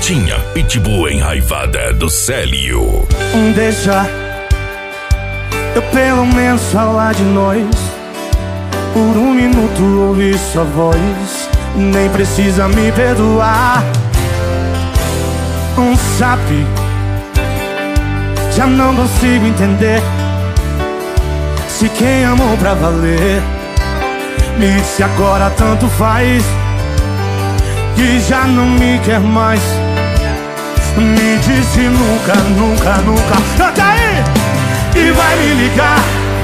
Carretinha, Pitbull enraivada do Célio. Deixa eu pelo menos falar de nós. Por um minuto ouvir sua voz. Nem precisa me perdoar. Sabe, já não consigo entender se quem amou pra valer me disse agora tanto faz, que já não me quer mais. Me disse nunca, nunca, nunca. Canta aí! E vai me ligar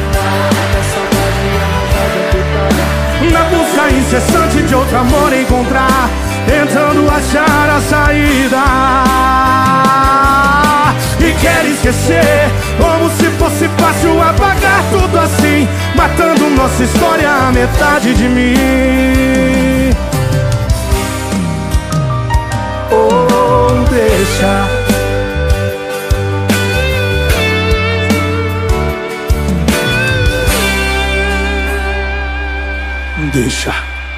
na busca incessante de outro amor encontrar, tentando achar a saída. E quer esquecer, como se fosse fácil apagar tudo assim, matando nossa história a metade de mim. Oh, deixa Deixa.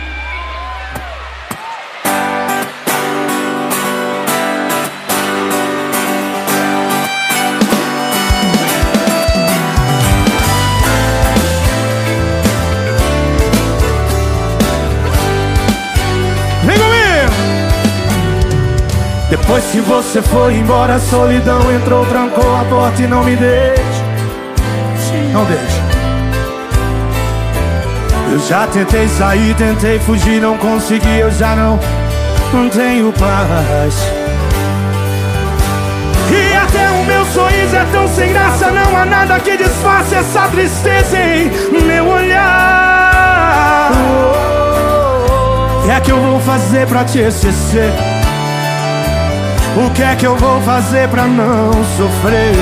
Vem comigo! Depois que você foi embora, a solidão entrou, trancou a porta e não me deixa. Não deixa. Eu já tentei sair, tentei fugir, não consegui, eu já não tenho paz. E até o meu sorriso é tão sem graça, não há nada que disfarce essa tristeza em meu olhar. O que é que eu vou fazer pra te esquecer? O que é que eu vou fazer pra não sofrer?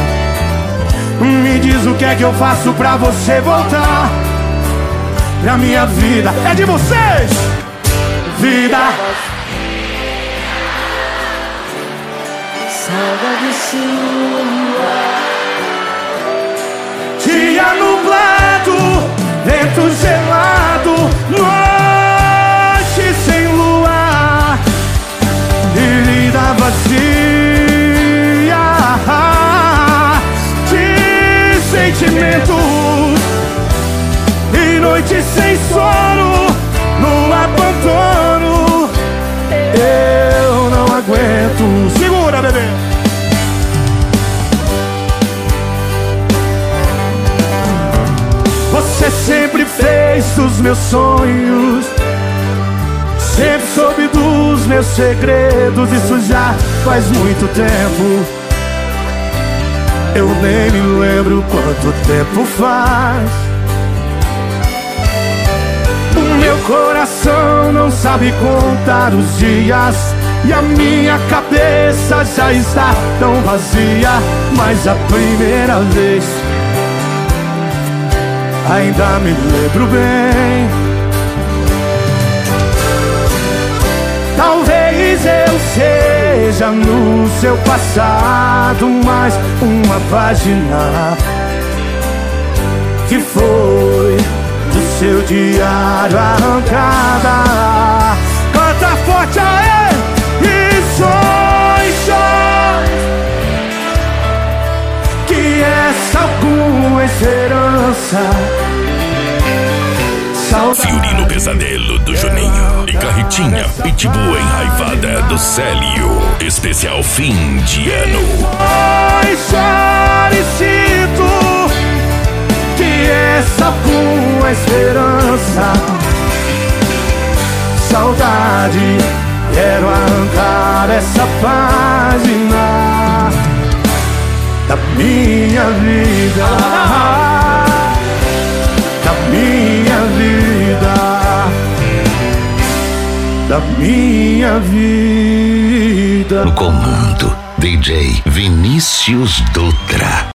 Me diz o que é que eu faço pra você voltar. A minha vida é de vocês, vida. Saudade sua. Dia nublado, vento gelado, noite sem luar, vida vazia de sentimentos. E noite sem sono, no abandono, eu não aguento. Segura, bebê! Você sempre fez dos meus sonhos, sempre soube dos meus segredos. Isso já faz muito tempo, eu nem me lembro quanto tempo faz. Meu coração não sabe contar os dias, e a minha cabeça já está tão vazia. Mas a primeira vez ainda me lembro bem. Talvez eu seja no seu passado mais uma página que foi do seu diário arrancada. Canta forte aí! E sonhos que essa alguma esperança. Fiorino Pesadelo do Juninho e Carretinha, Pitbull enraivada do Célio. Especial fim de ano. Solicito que essa alguma esperança, saudade, quero arrancar essa página da minha vida, da minha vida, da minha vida. No comando, DJ Vinícius Dutra.